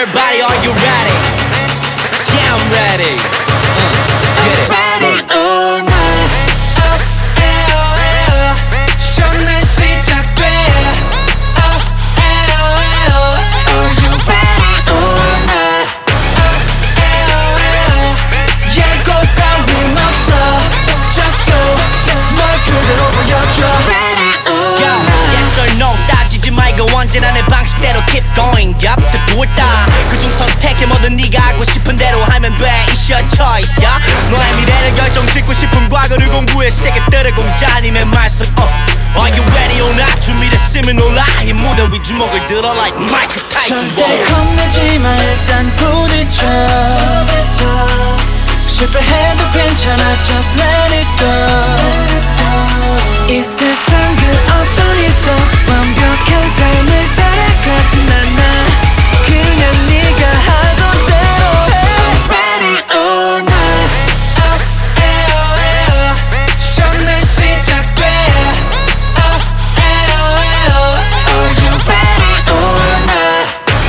everybody, are you ready? Yeah, I'm ready. Let's get it. Ready all night. 쇼는 시작돼. Are you ready all night? 예고 따윈 없어. Just go. 널 그대로 보여줘. Ready all night. Yes or no 따지지 말고 언제나 내 방식대로 keep going. Yup, 듣고 있다. 그중 선택해 뭐든 네가 하고 싶은 대로 하면 돼. It's your choice. Yeah? 너의 미래를 결정짓고 싶은 과거를 공부해 세계들의 공자님의 말씀. Are you ready or not? 준비됐으면 올라. 이 무대 위 주먹을 들어 like Michael Tyson. 절대 겁내지 마 일단 부딪혀. 실패해도 괜찮아 just let it go. 이 세상 그 어떤 일도 완벽한 삶을 살아가진 않아. 그냥 네가 하던 대로 해. I'm ready all night. 쇼는 시작돼. Are you ready all night?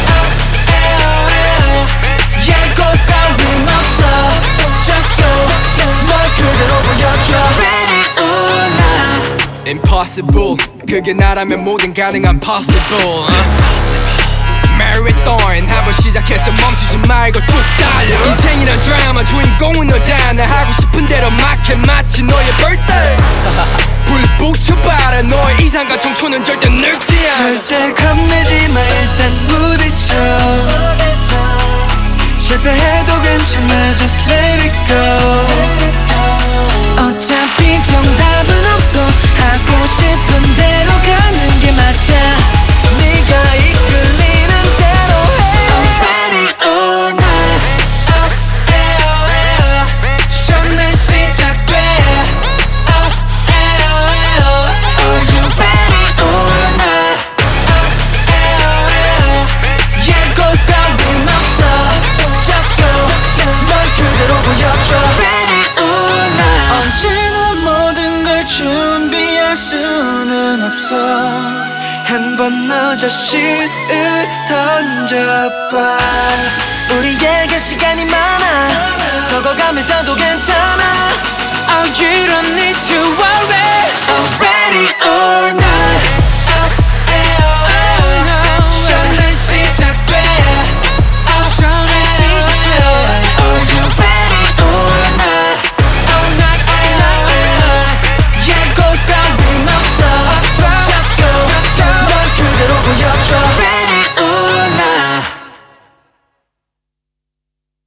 예고 따윈 없어. Just go. 널 그대로 보여줘. Ready all night. Impossible 그게 나라면 뭐든 가능한 possible Marathon 한번 시작해서 멈추지 말고 쭉 달려 인생이란 드라마 주인공은 너잖아 하고 싶은 대로 막 해 마치 너의 birthday 불 붙여봐라 너의 이상과 청춘은 절대 늙지 않아 절대 겁내지 마 일단 부딪혀. 실패해도 괜찮아 just let it go. 어차피 정답은 없어. 하고 싶은 대로 가는 게 맞아. 네가 이끌리는 대로 해. I'm ready all night. 쇼는 시작돼. Are you ready all night? 예고 따윈 없어. Just go. 널 그대로 보여줘. Ready all night. 언제나 모든 걸 준비할 수는 없어. 한번 너 자신을 던져봐. 우리에게 시간이 많아. 걷어가면서도 괜찮아. Oh, you don't need to worry. I'm ready all night.